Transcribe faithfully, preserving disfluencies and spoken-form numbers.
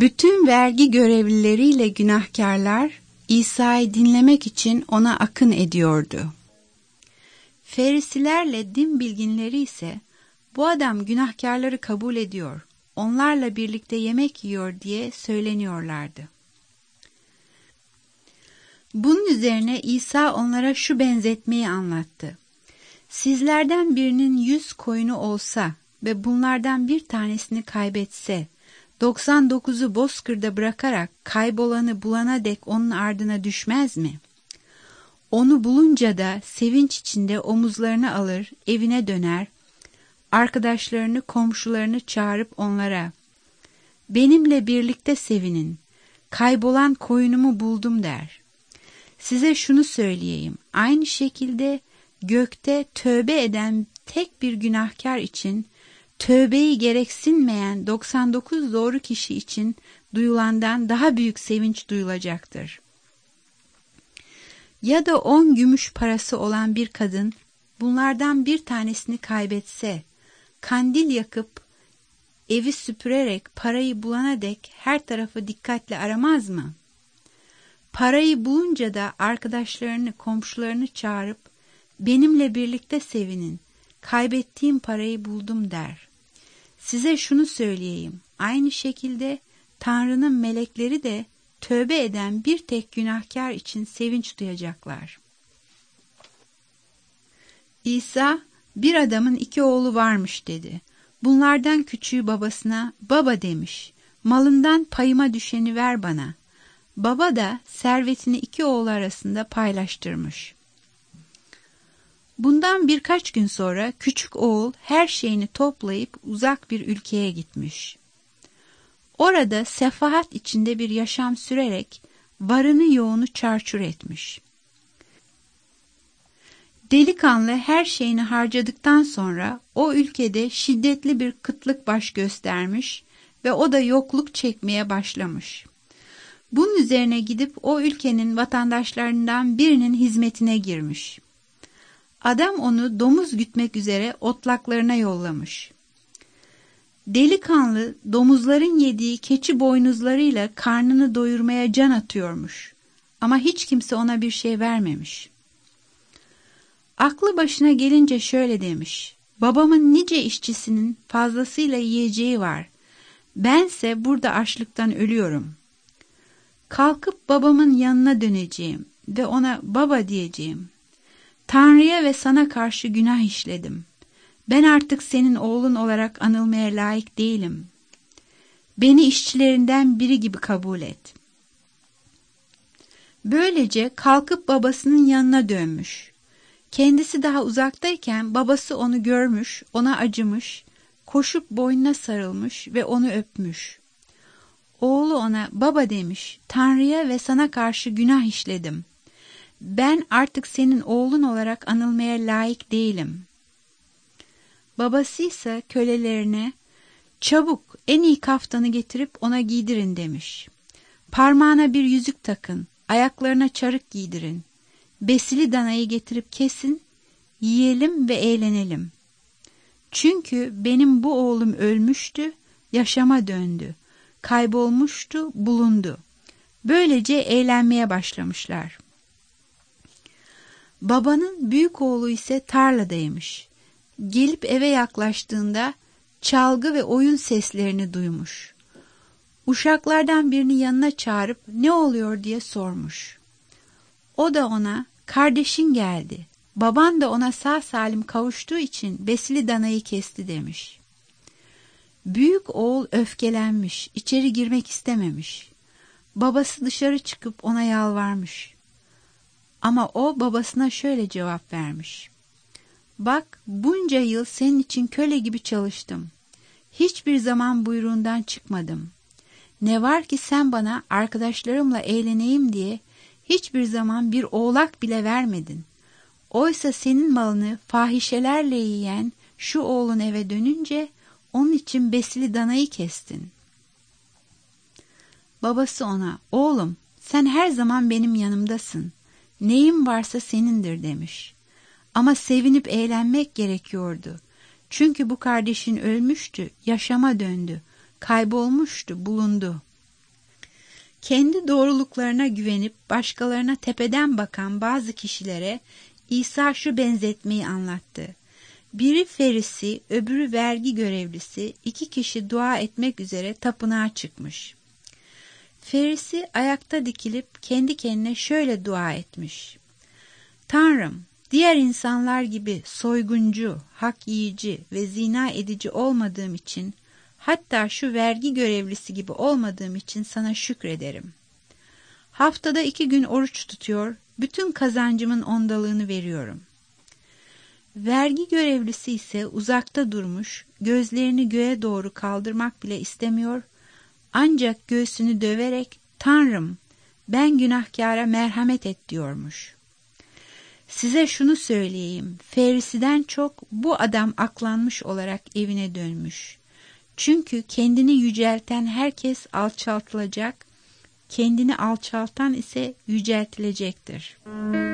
Bütün vergi görevlileriyle günahkarlar İsa'yı dinlemek için ona akın ediyordu. Ferisilerle din bilginleri ise bu adam günahkarları kabul ediyor, onlarla birlikte yemek yiyor diye söyleniyorlardı. Bunun üzerine İsa onlara şu benzetmeyi anlattı. Sizlerden birinin yüz koyunu olsa ve bunlardan bir tanesini kaybetse, doksan dokuzu bozkırda bırakarak kaybolanı bulana dek onun ardına düşmez mi? Onu bulunca da sevinç içinde omuzlarını alır, evine döner, arkadaşlarını, komşularını çağırıp onlara, benimle birlikte sevinin, kaybolan koyunumu buldum der. Size şunu söyleyeyim, aynı şekilde gökte tövbe eden tek bir günahkar için, tövbeyi gereksinmeyen doksan dokuz doğru kişi için duyulandan daha büyük sevinç duyulacaktır. Ya da on gümüş parası olan bir kadın bunlardan bir tanesini kaybetse, kandil yakıp evi süpürerek parayı bulana dek her tarafı dikkatle aramaz mı? Parayı bulunca da arkadaşlarını, komşularını çağırıp benimle birlikte sevinin, kaybettiğim parayı buldum der. Size şunu söyleyeyim, aynı şekilde Tanrı'nın melekleri de tövbe eden bir tek günahkar için sevinç duyacaklar. İsa, bir adamın iki oğlu varmış dedi. Bunlardan küçüğü babasına, baba demiş, malından payıma düşeni ver bana. Baba da servetini iki oğlu arasında paylaştırmış. Bundan birkaç gün sonra küçük oğul her şeyini toplayıp uzak bir ülkeye gitmiş. Orada sefahat içinde bir yaşam sürerek varını yoğunu çarçur etmiş. Delikanlı her şeyini harcadıktan sonra o ülkede şiddetli bir kıtlık baş göstermiş ve o da yokluk çekmeye başlamış. Bunun üzerine gidip o ülkenin vatandaşlarından birinin hizmetine girmiş. Adam onu domuz gütmek üzere otlaklarına yollamış. Delikanlı domuzların yediği keçi boynuzlarıyla karnını doyurmaya can atıyormuş. Ama hiç kimse ona bir şey vermemiş. Aklı başına gelince şöyle demiş. Babamın nice işçisinin fazlasıyla yiyeceği var. Bense burada açlıktan ölüyorum. Kalkıp babamın yanına döneceğim ve ona baba diyeceğim. Tanrı'ya ve sana karşı günah işledim. Ben artık senin oğlun olarak anılmaya layık değilim. Beni işçilerinden biri gibi kabul et. Böylece kalkıp babasının yanına dönmüş. Kendisi daha uzaktayken babası onu görmüş, ona acımış, koşup boynuna sarılmış ve onu öpmüş. Oğlu ona baba demiş, Tanrı'ya ve sana karşı günah işledim. Ben artık senin oğlun olarak anılmaya layık değilim. Babası ise kölelerine, çabuk en iyi kaftanı getirip ona giydirin demiş. Parmağına bir yüzük takın, ayaklarına çarık giydirin. Besili danayı getirip kesin, yiyelim ve eğlenelim. Çünkü benim bu oğlum ölmüştü, yaşama döndü. Kaybolmuştu, bulundu. Böylece eğlenmeye başlamışlar. Babanın büyük oğlu ise tarladaymış. Gelip eve yaklaştığında çalgı ve oyun seslerini duymuş. Uşaklardan birini yanına çağırıp ne oluyor diye sormuş. O da ona kardeşin geldi. Baban da ona sağ salim kavuştuğu için besili danayı kesti demiş. Büyük oğul öfkelenmiş, içeri girmek istememiş. Babası dışarı çıkıp ona yalvarmış. Ama o babasına şöyle cevap vermiş. Bak, bunca yıl senin için köle gibi çalıştım. Hiçbir zaman buyruğundan çıkmadım. Ne var ki sen bana arkadaşlarımla eğleneyim diye hiçbir zaman bir oğlak bile vermedin. Oysa senin malını fahişelerle yiyen şu oğlun eve dönünce onun için besili danayı kestin. Babası ona, oğlum sen her zaman benim yanımdasın. Neyim varsa senindir demiş. Ama sevinip eğlenmek gerekiyordu. Çünkü bu kardeşin ölmüştü, yaşama döndü, kaybolmuştu, bulundu. Kendi doğruluklarına güvenip başkalarına tepeden bakan bazı kişilere İsa şu benzetmeyi anlattı. Biri Ferisi, öbürü vergi görevlisi, iki kişi dua etmek üzere tapınağa çıkmış. Ferisi ayakta dikilip kendi kendine şöyle dua etmiş. Tanrım, diğer insanlar gibi soyguncu, hak yiyici ve zina edici olmadığım için, hatta şu vergi görevlisi gibi olmadığım için sana şükrederim. Haftada iki gün oruç tutuyor, bütün kazancımın ondalığını veriyorum. Vergi görevlisi ise uzakta durmuş, gözlerini göğe doğru kaldırmak bile istemiyor, ancak göğsünü döverek, Tanrım, ben günahkâra merhamet et diyormuş. Size şunu söyleyeyim, Ferisi'den çok bu adam aklanmış olarak evine dönmüş. Çünkü kendini yücelten herkes alçaltılacak, kendini alçaltan ise yüceltilecektir.